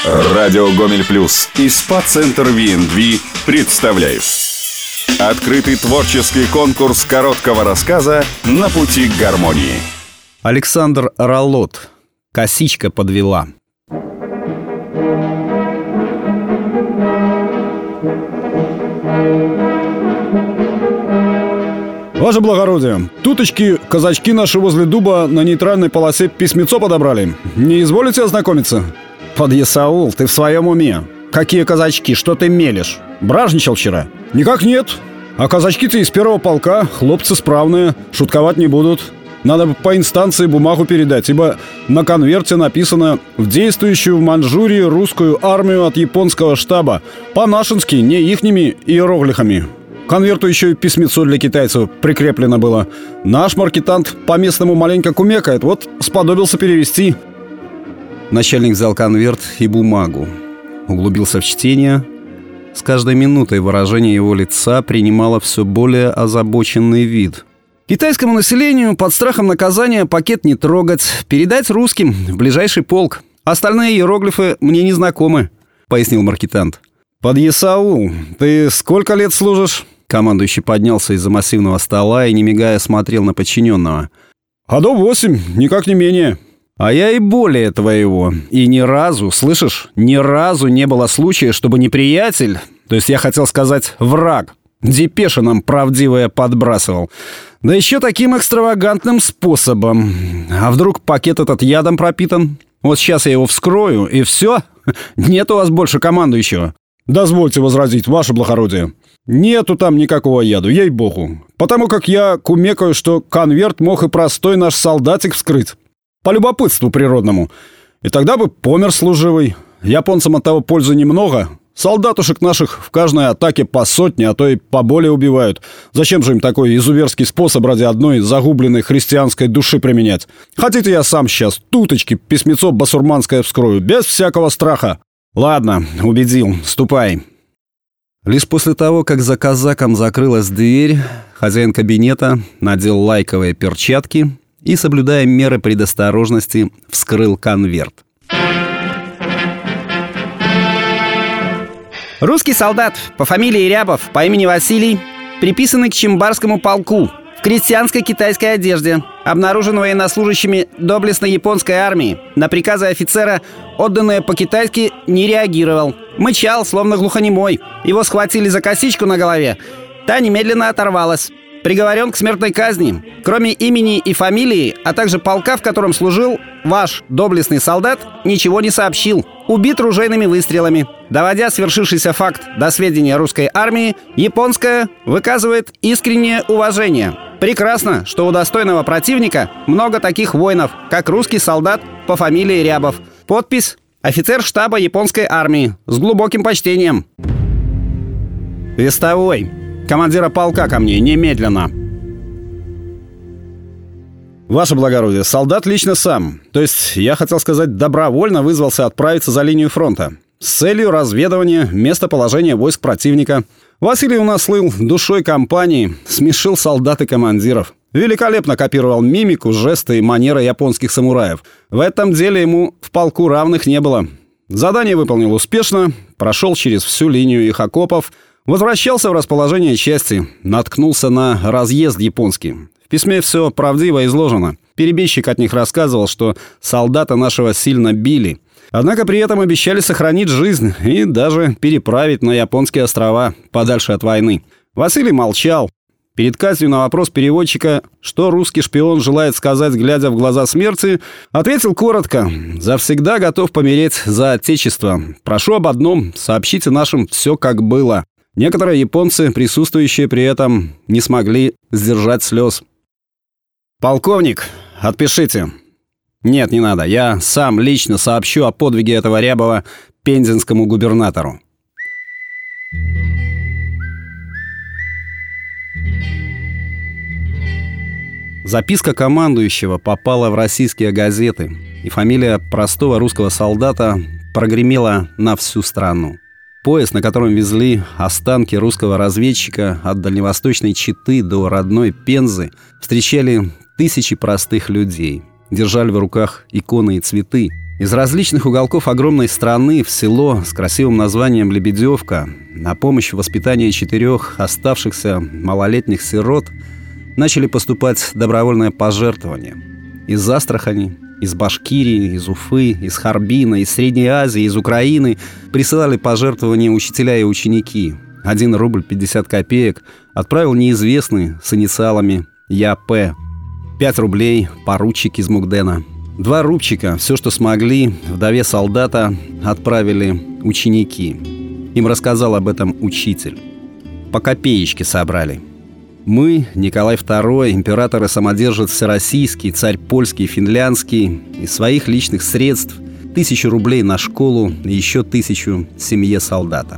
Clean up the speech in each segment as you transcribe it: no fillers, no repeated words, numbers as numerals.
Радио Гомель Плюс и СПА-центр ВНВ представляют открытый творческий конкурс короткого рассказа «На пути к гармонии». Александр Ролот. «Косичка подвела». Ваше благородие, туточки казачки наши возле дуба на нейтральной полосе письмецо подобрали. Не изволите ознакомиться? Подъясаул, ты в своем уме? Какие казачки? Что ты мелешь? Бражничал вчера? Никак нет. А казачки-то из первого полка, хлопцы справные, шутковать не будут. Надо бы по инстанции бумагу передать, ибо на конверте написано «В действующую в Манчжурии русскую армию от японского штаба». По-нашенски, не ихними иероглифами. К конверту еще и письмецо для китайцев прикреплено было. Наш маркетант по-местному маленько кумекает, вот сподобился перевести. Начальник взял конверт и бумагу. Углубился в чтение. С каждой минутой выражение его лица принимало все более озабоченный вид. «Китайскому населению под страхом наказания пакет не трогать, передать русским в ближайший полк. Остальные иероглифы мне не знакомы», — пояснил маркетант. «Подъясаул, ты сколько лет служишь?» Командующий поднялся из-за массивного стола и, не мигая, смотрел на подчиненного. «Годов 8, никак не менее». «А я и более твоего. И ни разу, слышишь, ни разу не было случая, чтобы неприятель, то есть я хотел сказать враг, депеши нам правдивые подбрасывал. Да еще таким экстравагантным способом. А вдруг пакет этот ядом пропитан? Вот сейчас я его вскрою, и все? Нет у вас больше командующего». «Дозвольте возразить, ваше благородие. Нету там никакого яду, ей-богу. Потому как я кумекаю, что конверт мог и простой наш солдатик вскрыть. По любопытству природному. И тогда бы помер служивый. Японцам от того пользы немного. Солдатушек наших в каждой атаке по сотне, а то и поболее убивают. Зачем же им такой изуверский способ ради одной загубленной христианской души применять? Хотите, я сам сейчас туточки письмецо басурманское вскрою, без всякого страха?» «Ладно, убедил. Ступай». Лишь после того, как за казаком закрылась дверь, хозяин кабинета надел лайковые перчатки и, соблюдая меры предосторожности, вскрыл конверт. Русский солдат по фамилии Рябов, по имени Василий, приписанный к Чимбарскому полку, в крестьянской китайской одежде, обнаружен военнослужащими доблестной японской армии. На приказы офицера, отданные по-китайски, не реагировал. Мычал, словно глухонемой. Его схватили за косичку на голове. Та немедленно оторвалась. Приговорен к смертной казни. Кроме имени и фамилии, а также полка, в котором служил, ваш доблестный солдат ничего не сообщил. Убит ружейными выстрелами. Доводя свершившийся факт до сведения русской армии, японская выказывает искреннее уважение. Прекрасно, что у достойного противника много таких воинов, как русский солдат по фамилии Рябов. Подпись: офицер штаба японской армии. С глубоким почтением. «Вестовой, командира полка ко мне, немедленно». «Ваше благородие, солдат лично сам. То есть, я хотел сказать, добровольно вызвался отправиться за линию фронта. С целью разведывания местоположения войск противника. Василий у нас слыл душой компании, смешил солдат и командиров. Великолепно копировал мимику, жесты и манеры японских самураев. В этом деле ему в полку равных не было. Задание выполнил успешно, прошел через всю линию их окопов, возвращался в расположение части, наткнулся на разъезд японский. В письме все правдиво изложено. Перебежчик от них рассказывал, что солдата нашего сильно били. Однако при этом обещали сохранить жизнь и даже переправить на японские острова, подальше от войны. Василий молчал. Перед казнью на вопрос переводчика, что русский шпион желает сказать, глядя в глаза смерти, ответил коротко: «Завсегда готов помереть за отечество. Прошу об одном, сообщите нашим все, как было». Некоторые японцы, присутствующие при этом, не смогли сдержать слез. «Полковник, отпишите». «Нет, не надо. Я сам лично сообщу о подвиге этого Рябова пензенскому губернатору». Записка командующего попала в российские газеты, и фамилия простого русского солдата прогремела на всю страну. Поезд, на котором везли останки русского разведчика от дальневосточной Читы до родной Пензы, встречали тысячи простых людей. Держали в руках иконы и цветы. Из различных уголков огромной страны в село с красивым названием Лебедевка на помощь в воспитании 4 оставшихся малолетних сирот начали поступать добровольные пожертвования. Из Астрахани, из Башкирии, из Уфы, из Харбина, из Средней Азии, из Украины присылали пожертвования учителя и ученики. 1 рубль 50 копеек отправил неизвестный с инициалами Я.П. 5 рублей поручик из Мугдена. 2 рубчика, все, что смогли, вдове солдата отправили ученики. Им рассказал об этом учитель. По копеечке собрали. Мы, Николай II, император и самодержец всероссийский, царь польский, финляндский, из своих личных средств 1000 рублей на школу и еще 1000 семье солдата.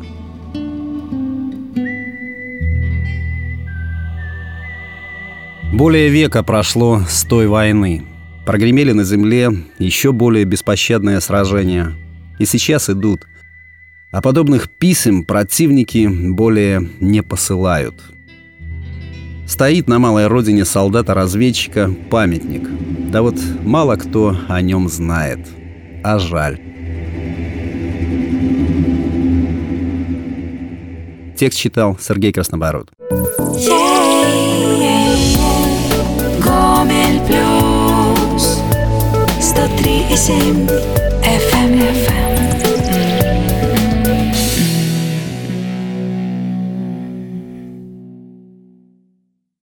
Более века прошло с той войны. Прогремели на земле еще более беспощадные сражения. И сейчас идут. А подобных писем противники более не посылают. Стоит на малой родине солдата-разведчика памятник. Да вот мало кто о нем знает. А жаль. Текст читал Сергей Краснобород. Гомель плюс 103,7 FM.